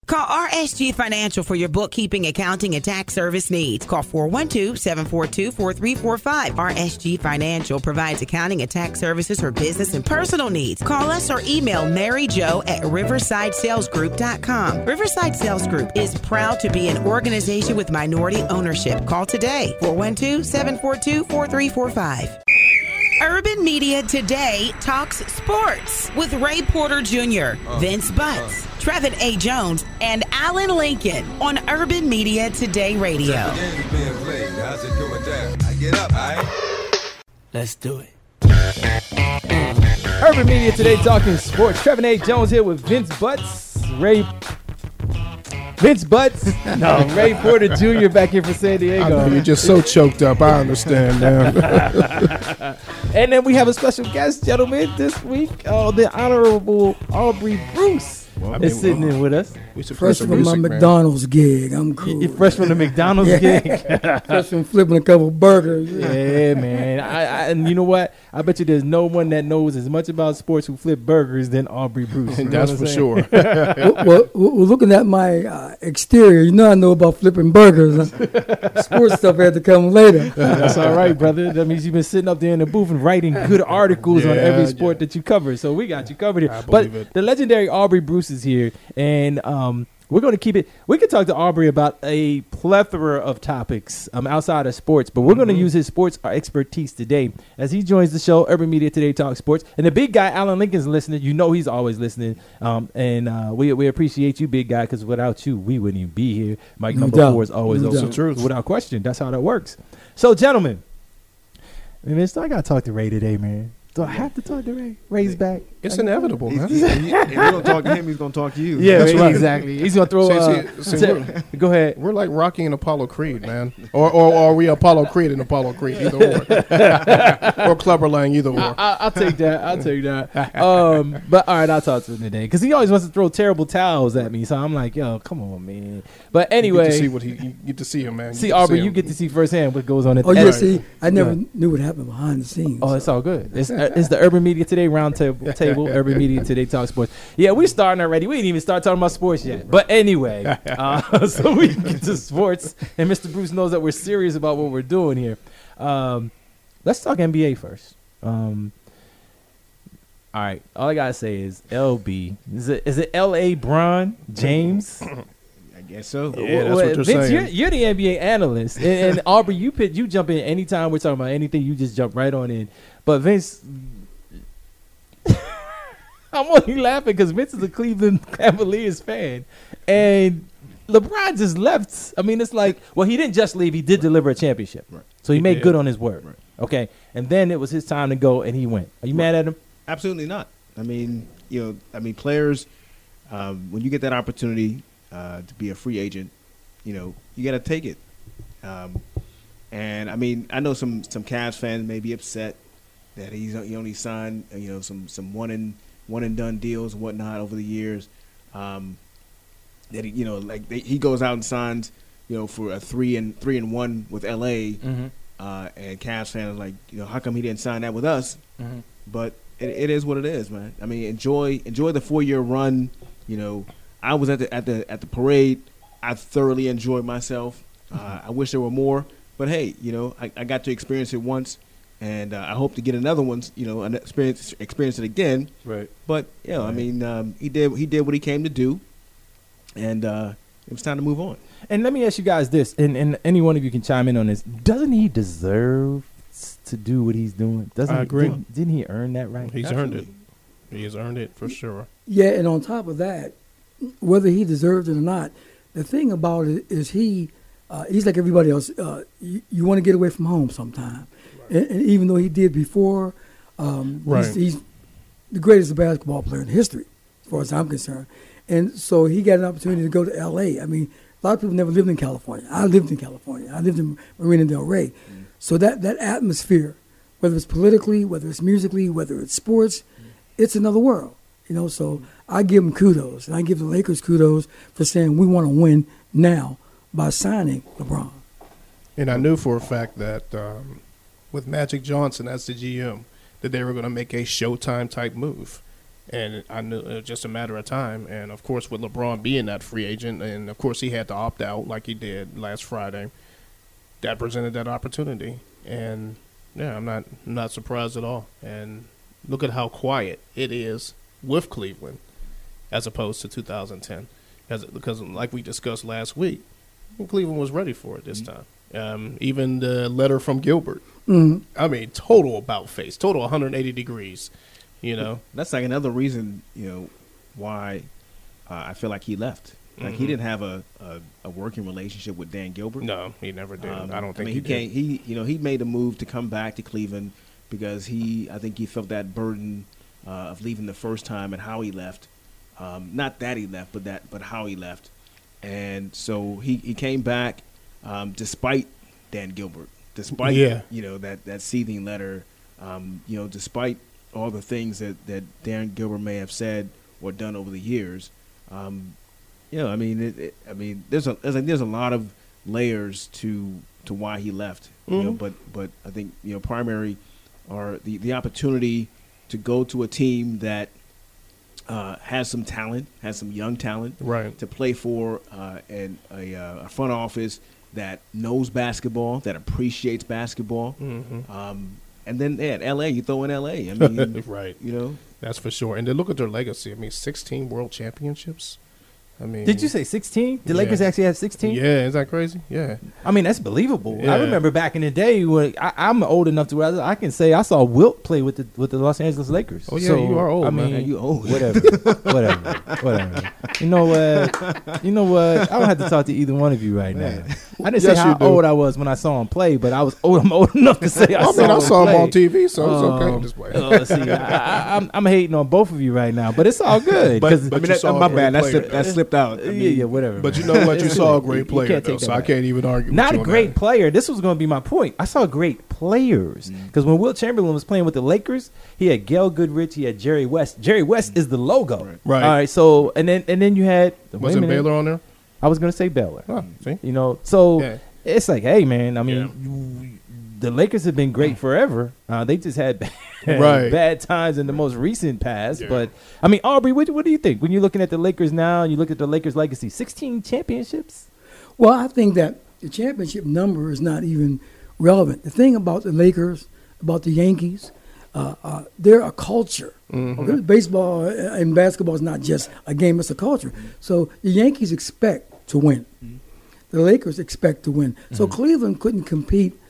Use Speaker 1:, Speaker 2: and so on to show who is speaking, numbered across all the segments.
Speaker 1: Call RSG Financial for your bookkeeping, accounting, and tax service needs. Call 412-742-4345. RSG Financial provides accounting and tax services for business and personal needs. Call us or email maryjo@riversidesalesgroup.com. Riverside Sales Group is proud to be an organization with minority ownership. Call today, 412-742-4345. Urban Media Today talks sports with Ray Porter Jr., Vince Butts, Trevin A. Jones, and Alan Lincoln on Urban Media Today Radio.
Speaker 2: Let's do it.
Speaker 3: Urban Media Today talking sports. Trevin A. Jones here with Vince Butts, Ray Porter Jr. back here for San Diego.
Speaker 4: I know, you're just so choked up. I understand, man.
Speaker 3: And then we have a special guest, gentlemen, this week. The Honorable Aubrey Bruce is sitting in with us.
Speaker 5: Fresh from my McDonald's gig. I'm cool.
Speaker 3: You're fresh from the McDonald's gig?
Speaker 5: Fresh from flipping a couple burgers.
Speaker 3: Yeah, man. And you know what? I bet you there's no one that knows as much about sports who flip burgers than Aubrey Bruce.
Speaker 4: That's for sure.
Speaker 5: well, looking at my exterior, you know I know about flipping burgers. Sports stuff had to come later.
Speaker 3: That's all right, brother. That means you've been sitting up there in the booth and writing good articles on every sport that you cover. So we got you covered here. But the legendary Aubrey Bruce is here, and we're going to keep it. We could talk to Aubrey about a plethora of topics outside of sports, but we're going to use his sports expertise today as he joins the show, Urban Media Today Talk Sports. And the big guy, Alan Lincoln's listening. You know he's always listening. We appreciate you, big guy, because without you, we wouldn't even be here. Mike number 4 is always open. Truth. Without question. That's how that works. So, gentlemen, I got to talk to Ray today, man. Do I have to talk to Ray? Ray's back.
Speaker 4: It's inevitable, man.
Speaker 6: If you don't talk to him, he's going to talk to you.
Speaker 3: Yeah, that's right. Exactly. He's going to throw go ahead.
Speaker 4: We're like Rocky and Apollo Creed, man. Or are we Apollo Creed and Apollo Creed? Either or. Or Clubber Lang, either or.
Speaker 3: I'll take that. But all right, I'll talk to him today. Because he always wants to throw terrible towels at me. So I'm like, yo, come on, man. But anyway.
Speaker 4: You get to see him, man.
Speaker 3: See, Aubrey, you get to see firsthand what goes on at
Speaker 5: the end. See, I never knew what happened behind the scenes.
Speaker 3: Oh, it's all good. It's the Urban Media Today Roundtable. Urban Media Today Talk Sports. Yeah, we're starting already. We didn't even start talking about sports yet. But anyway, so we can get to sports. And Mr. Bruce knows that we're serious about what we're doing here. Let's talk NBA first. All right. All I got to say is LB. Is it L.A. Bron James?
Speaker 6: I guess so.
Speaker 4: Yeah, that's what you're
Speaker 3: Vince,
Speaker 4: saying.
Speaker 3: You're the NBA analyst. And Aubrey, you jump in anytime we're talking about anything. You just jump right on in. But Vince... I'm only laughing because Vince is a Cleveland Cavaliers fan. And LeBron just left. I mean, it's like, well, he didn't just leave. He did deliver a championship. Right. So he made good on his word. Right. Okay. And then it was his time to go, and he went. Are you mad at him?
Speaker 6: Absolutely not. I mean, players, when you get that opportunity to be a free agent, you got to take it. And, I mean, I know some Cavs fans may be upset that he only signed, some one and done deals and whatnot over the years. That he goes out and signs, for a 3-1 with LA, and Cavs fans are like, how come he didn't sign that with us? Mm-hmm. But it is what it is, man. I mean, enjoy the 4-year run. I was at the parade. I thoroughly enjoyed myself. I wish there were more, but hey, I got to experience it once. And I hope to get another one, an experience it again.
Speaker 3: Right.
Speaker 6: But I mean, he did what he came to do, and it was time to move on.
Speaker 3: And let me ask you guys this, and any one of you can chime in on this. Doesn't he deserve to do what he's doing?
Speaker 4: I agree.
Speaker 3: Didn't he earn that right?
Speaker 4: He's earned it. He has earned it for sure.
Speaker 5: Yeah, and on top of that, whether he deserves it or not, the thing about it is he's like everybody else. You want to get away from home sometime. And even though he did before, he's the greatest basketball player in history, as far as I'm concerned. And so he got an opportunity to go to L.A. I mean, a lot of people never lived in California. I lived in California. I lived in Marina del Rey. Mm. So that atmosphere, whether it's politically, whether it's musically, whether it's sports, it's another world. So I give him kudos, and I give the Lakers kudos for saying we want to win now by signing LeBron.
Speaker 4: And I knew for a fact that with Magic Johnson as the GM, that they were going to make a Showtime type move. And I knew it was just a matter of time. And, of course, with LeBron being that free agent, and, of course, he had to opt out like he did last Friday, that presented that opportunity. And, yeah, I'm not surprised at all. And look at how quiet it is with Cleveland as opposed to 2010. Because like we discussed last week, Cleveland was ready for it this time. Even the letter from Gilbert, I mean, total about face, total 180 degrees. You know,
Speaker 6: that's like another reason, why I feel like he left. Like he didn't have a working relationship with Dan Gilbert.
Speaker 4: No, he never did. I don't think
Speaker 6: he did. He made a move to come back to Cleveland because I think he felt that burden of leaving the first time and how he left. Not that he left, but how he left. And so he came back despite Dan Gilbert, despite that seething letter, despite all the things that Dan Gilbert may have said or done over the years. There's a lot of layers to why he left. But I think primary are the opportunity to go to a team that has some talent, has some young talent,
Speaker 4: right? To
Speaker 6: play for a front office that knows basketball, that appreciates basketball. And then at LA, you throw in LA. I mean,
Speaker 4: right? That's for sure. And then look at their legacy. I mean, 16 world championships. I mean,
Speaker 3: did you say 16? The Lakers actually have 16?
Speaker 4: Yeah, is that crazy? Yeah.
Speaker 3: I mean, that's believable.
Speaker 4: Yeah.
Speaker 3: I remember back in the day when I'm old enough to where I can say I saw Wilt play with the Los Angeles Lakers.
Speaker 4: Oh yeah, so, you are old.
Speaker 3: I mean,
Speaker 4: man.
Speaker 6: You old.
Speaker 3: Whatever. You know what? I don't have to talk to either one of you right now. I didn't say how old I was when I saw him play, but I'm old enough to say I saw him
Speaker 4: on TV, so it's okay. This way.
Speaker 3: See, I'm hating on both of you right now, but it's all good.
Speaker 6: but my bad. That slipped out.
Speaker 3: Yeah, whatever.
Speaker 4: But you know what? You saw a great player, though, so I can't even argue.
Speaker 3: Not a great player. This was going to be my point. I saw great players because when Wilt Chamberlain was playing with the Lakers, he had Gail Goodrich, he had Jerry West. Jerry West is the logo,
Speaker 4: right?
Speaker 3: All right. So and then you had
Speaker 4: wasn't Baylor on there?
Speaker 3: I was going to say Baylor.
Speaker 4: Oh, see?
Speaker 3: So it's like, hey, man. I mean, the Lakers have been great forever. They just had bad times in the most recent past. Yeah. But, I mean, Aubrey, what do you think? When you're looking at the Lakers now and you look at the Lakers' legacy, 16 championships?
Speaker 5: Well, I think that the championship number is not even relevant. The thing about the Lakers, about the Yankees, they're a culture. Okay? Baseball and basketball is not just a game, it's a culture. So the Yankees expect to win. The Lakers expect to win. So Cleveland couldn't compete.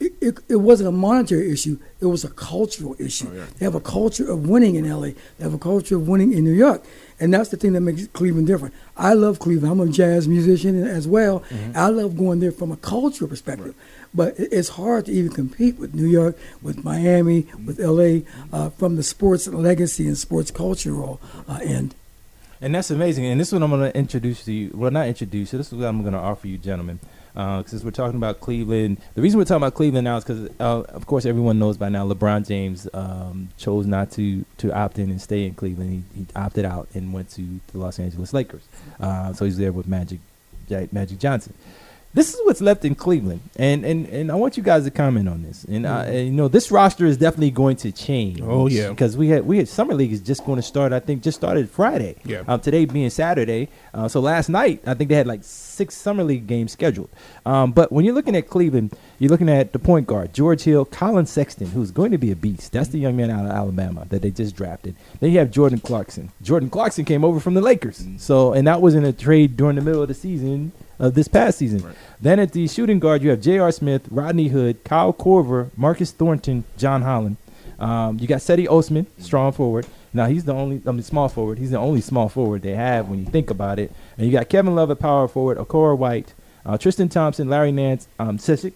Speaker 5: It wasn't a monetary issue. It was a cultural issue. Oh, yeah. They have a culture of winning in L.A. They have a culture of winning in New York. And that's the thing that makes Cleveland different. I love Cleveland. I'm a jazz musician as well. I love going there from a cultural perspective. But it's hard to even compete with New York, with Miami, with L.A. From the sports legacy and sports cultural end.
Speaker 3: And that's amazing. And this is what I'm going to introduce to you. Well, not introduce you. This is what I'm going to offer you, gentlemen. Since we're talking about Cleveland, the reason we're talking about Cleveland now is because, of course, everyone knows by now LeBron James chose not to opt in and stay in Cleveland. He opted out and went to the Los Angeles Lakers. So he's there with Magic Johnson. This is what's left in Cleveland, and I want you guys to comment on this. And this roster is definitely going to change.
Speaker 4: Oh yeah,
Speaker 3: because we had Summer League is just going to start. I think just started Friday.
Speaker 4: Yeah.
Speaker 3: Today being Saturday. So last night I think they had like 6 Summer League games scheduled. But when you're looking at Cleveland, you're looking at the point guard George Hill, Colin Sexton, who's going to be a beast. That's the young man out of Alabama that they just drafted. Then you have Jordan Clarkson. Jordan Clarkson came over from the Lakers. So and that was in a trade during the middle of the season. This past season. Right. Then at the shooting guard, you have J.R. Smith, Rodney Hood, Kyle Korver, Marcus Thornton, John Holland. You got Seti Osman, strong forward. Now, he's the only small forward. He's the only small forward they have when you think about it. And you got Kevin Love at power forward, Okoro White, Tristan Thompson, Larry Nance, Ante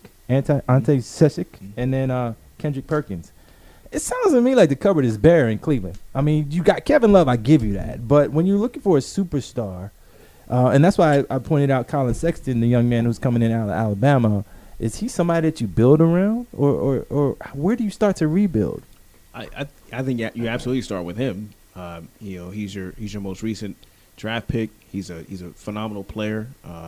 Speaker 3: Sesic, and then Kendrick Perkins. It sounds to me like the cupboard is bare in Cleveland. I mean, you got Kevin Love, I give you that. But when you're looking for a superstar, and that's why I pointed out Colin Sexton, the young man who's coming in out of Alabama. Is he somebody that you build around, or where do you start to rebuild?
Speaker 6: I think you absolutely start with him. He's your most recent draft pick. He's a phenomenal player.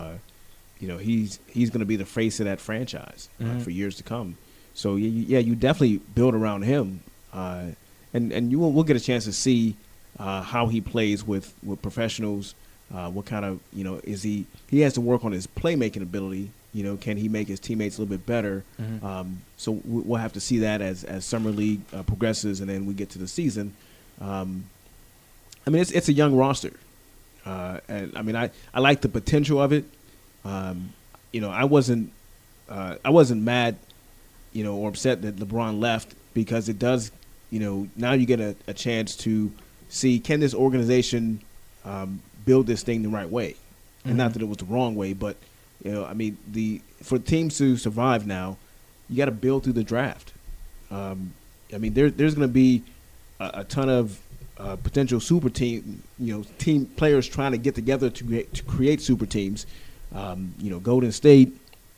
Speaker 6: He's going to be the face of that franchise for years to come. So you definitely build around him, and we'll get a chance to see how he plays with professionals. What kind of, is he has to work on his playmaking ability. Can he make his teammates a little bit better? So we'll have to see that as Summer League progresses, and then we get to the season. It's a young roster, and I like the potential of it. I wasn't mad, or upset that LeBron left, because it does, now you get a chance to see, can this organization build this thing the right way, and not that it was the wrong way, but for teams to survive now, you got to build through the draft. There's going to be a ton of potential super team, team players trying to get together to create super teams. Golden State,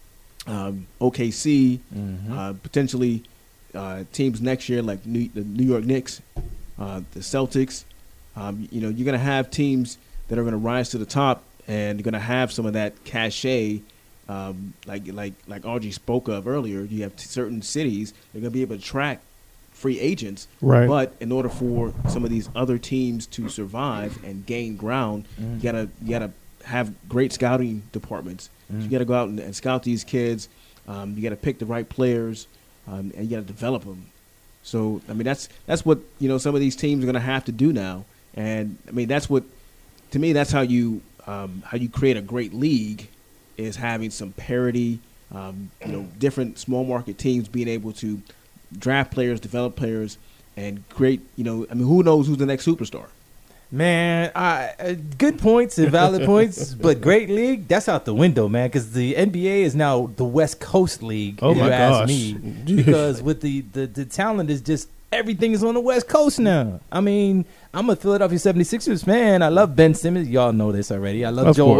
Speaker 6: OKC, potentially teams next year like the New York Knicks, the Celtics. You're going to have teams that are going to rise to the top, and you're going to have some of that cachet, like Audrey spoke of earlier. You have certain cities that are going to be able to attract free agents,
Speaker 4: right?
Speaker 6: But in order for some of these other teams to survive and gain ground, you gotta have great scouting departments. So you got to go out and scout these kids. You got to pick the right players, and you got to develop them. So that's what some of these teams are going to have to do now. And that's what, to me, that's how you create a great league, is having some parity. Different small market teams being able to draft players, develop players, and create. Who knows who's the next superstar?
Speaker 3: Man, good points and valid points, but great league, that's out the window, man, because the NBA is now the West Coast League,
Speaker 4: if you ask
Speaker 3: me, because with the talent is just, everything is on the West Coast now. I'm a Philadelphia 76ers fan. I love Ben Simmons. Y'all know this already. I love Joel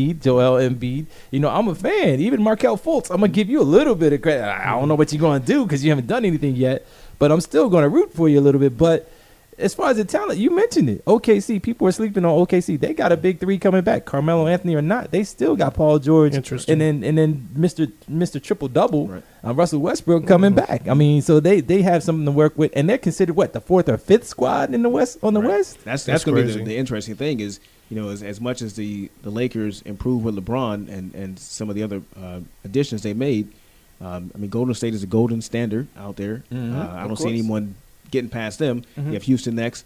Speaker 3: Embiid. I'm a fan. Even Markelle Fultz. I'm going to give you a little bit of credit. I don't know what you're going to do because you haven't done anything yet, but I'm still going to root for you a little bit. But as far as the talent, you mentioned it. OKC, people are sleeping on OKC. They got a big three coming back. Carmelo Anthony or not, they still got Paul George.
Speaker 4: Interesting.
Speaker 3: And then Mr. Triple Double, right. Russell Westbrook coming back. So they have something to work with, and they're considered the fourth or fifth squad in the West on the West.
Speaker 6: That's going to be the interesting thing is, as much as the Lakers improve with LeBron and some of the other additions they made. Golden State is a golden standard out there. I don't see anyone getting past them. You have Houston next.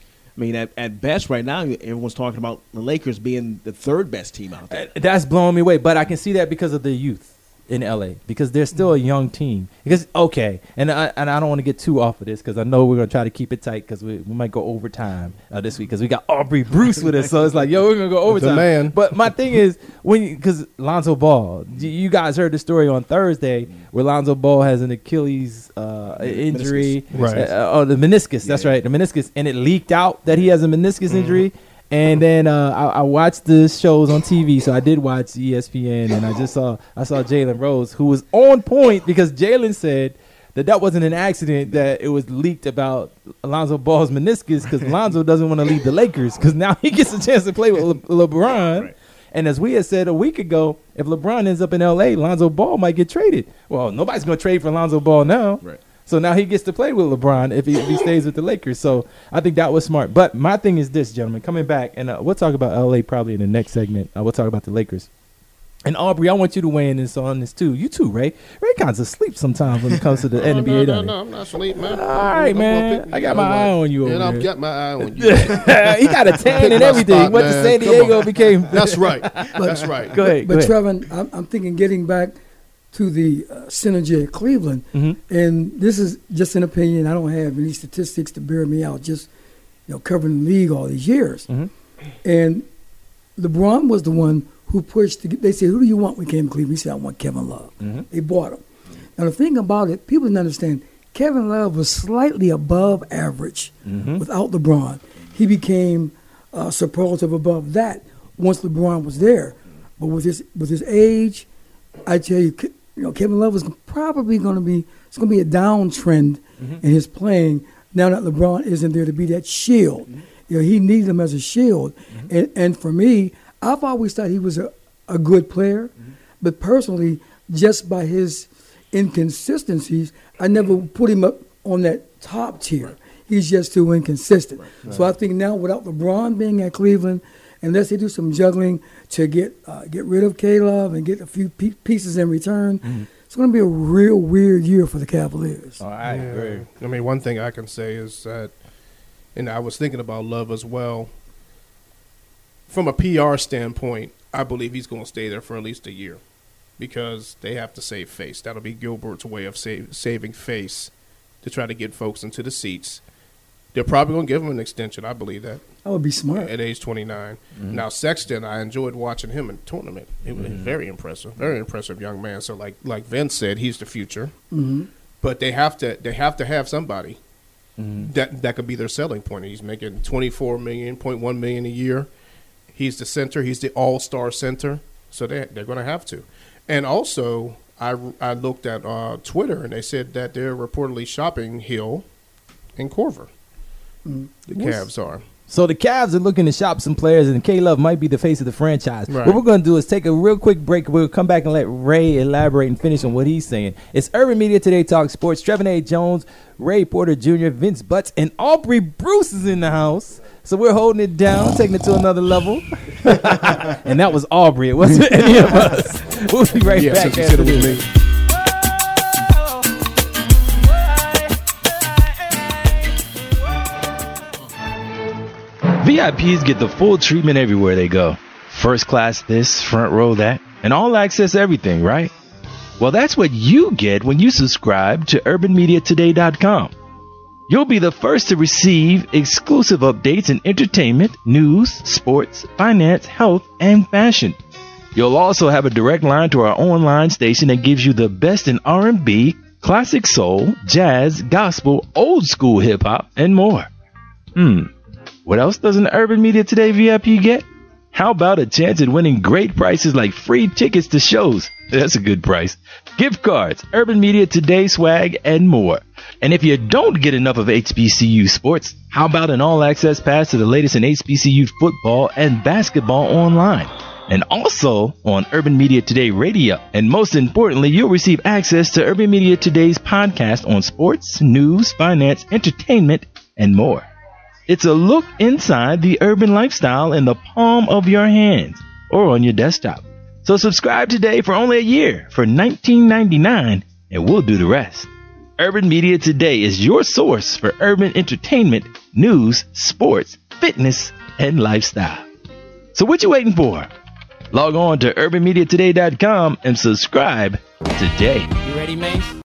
Speaker 6: At best right now, everyone's talking about the Lakers being the third best team out there.
Speaker 3: That's blowing me away, but I can see that because of the youth in LA, because they're still a young team. Because and I don't want to get too off of this, because I know we're gonna try to keep it tight, because we might go overtime this week, because we got Aubrey Bruce with us, so it's like, we're gonna go overtime.
Speaker 4: The man.
Speaker 3: But my thing is, because Lonzo Ball, you guys heard the story on Thursday where Lonzo Ball has an Achilles injury,
Speaker 4: right?
Speaker 3: The meniscus. That's right, the meniscus, and it leaked out that he has a meniscus injury. And then I watched the shows on TV, so I did watch ESPN, and I saw Jalen Rose, who was on point, because Jalen said that wasn't an accident, that it was leaked about Alonzo Ball's meniscus, because Alonzo doesn't want to leave the Lakers, because now he gets a chance to play with LeBron. Right. And as we had said a week ago, if LeBron ends up in L.A., Lonzo Ball might get traded. Well, nobody's going to trade for Lonzo Ball now. Right. So now he gets to play with LeBron if he stays with the Lakers. So I think that was smart. But my thing is this, gentlemen, coming back, and we'll talk about L.A. probably in the next segment. We'll talk about the Lakers. And Aubrey, I want you to weigh in on this too. You too, Ray. Ray kind of asleep sometimes when it comes to the NBA.
Speaker 4: No, I'm not asleep, man.
Speaker 3: All right, man. I got my eye on you over there.
Speaker 4: I've got my eye on you.
Speaker 3: He got a tan and everything.
Speaker 4: Spot,
Speaker 3: went to San Diego, became.
Speaker 4: That's right. That's right.
Speaker 3: Go ahead.
Speaker 5: But Trevin, I'm thinking getting back to the synergy at Cleveland, and this is just an opinion. I don't have any statistics to bear me out. Just covering the league all these years, and LeBron was the one who pushed. They said, "Who do you want?" When we came to Cleveland, he said, "I want Kevin Love." They bought him. Now the thing about it, people didn't understand. Kevin Love was slightly above average without LeBron. He became superlative above that once LeBron was there. But with his age, I tell you, Kevin Love is probably going to be. It's going to be a downtrend in his playing now that LeBron isn't there to be that shield. He needs him as a shield. And for me, I've always thought he was a good player, but personally, just by his inconsistencies, I never put him up on that top tier. He's just too inconsistent. Right. So I think now without LeBron being at Cleveland, unless they do some juggling to get rid of K-Love and get a few pieces in return, it's going to be a real weird year for the Cavaliers.
Speaker 3: Oh, I agree.
Speaker 4: I mean, one thing I can say is that, and I was thinking about Love as well, from a PR standpoint, I believe he's going to stay there for at least a year because they have to save face. That'll be Gilbert's way of saving face to try to get folks into the seats. They're probably going to give him an extension. I believe that.
Speaker 5: That would be smart.
Speaker 4: At age 29. Now, Sexton, I enjoyed watching him in the tournament. He was very impressive young man. So, like Vince said, he's the future. But they have to have somebody that could be their selling point. He's making $24.1 million a year. He's the center. He's the all-star center. So they're going to have to. And also, I looked at Twitter, and they said that they're reportedly shopping Hill and Korver. The Cavs are.
Speaker 3: So the Cavs are looking to shop some players, and K-Love might be the face of the franchise.
Speaker 4: Right.
Speaker 3: What we're going to do is take a real quick break. We'll come back and let Ray elaborate and finish on what he's saying. It's Urban Media Today Talk Sports. Trevin A. Jones, Ray Porter Jr., Vince Butts, and Aubrey Bruce is in the house. So we're holding it down, taking it to another level. And that was Aubrey. It wasn't any of us. We'll be right back after this.
Speaker 2: VIPs get the full treatment everywhere they go. First class this, front row that, and all access everything, right? Well, that's what you get when you subscribe to UrbanMediaToday.com. You'll be the first to receive exclusive updates in entertainment, news, sports, finance, health, and fashion. You'll also have a direct line to our online station that gives you the best in R&B, classic soul, jazz, gospel, old school hip-hop, and more. What else does an Urban Media Today VIP get? How about a chance at winning great prices like free tickets to shows? That's a good price. Gift cards, Urban Media Today swag, and more. And if you don't get enough of HBCU sports, how about an all-access pass to the latest in HBCU football and basketball online? And also on Urban Media Today Radio. And most importantly, you'll receive access to Urban Media Today's podcast on sports, news, finance, entertainment, and more. It's a look inside the urban lifestyle in the palm of your hands or on your desktop. So subscribe today for only a year for $19.99, and we'll do the rest. Urban Media Today is your source for urban entertainment, news, sports, fitness, and lifestyle. So what you waiting for? Log on to UrbanMediaToday.com and subscribe today.
Speaker 3: You ready, Mace?